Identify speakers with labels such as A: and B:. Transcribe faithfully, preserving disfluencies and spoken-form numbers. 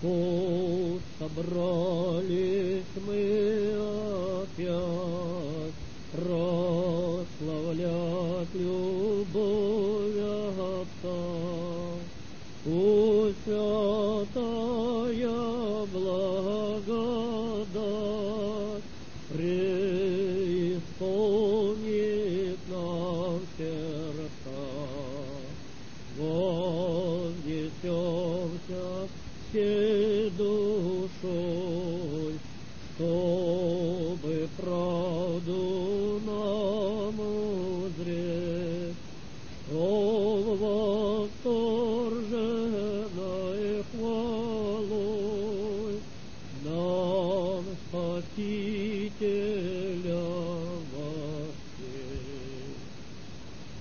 A: Тут собрались мы опять прославлять любовь Отца. Пусть святая благодать преисполнит нам сердца. Вознесемся всей душой, чтобы правду нам узреть, что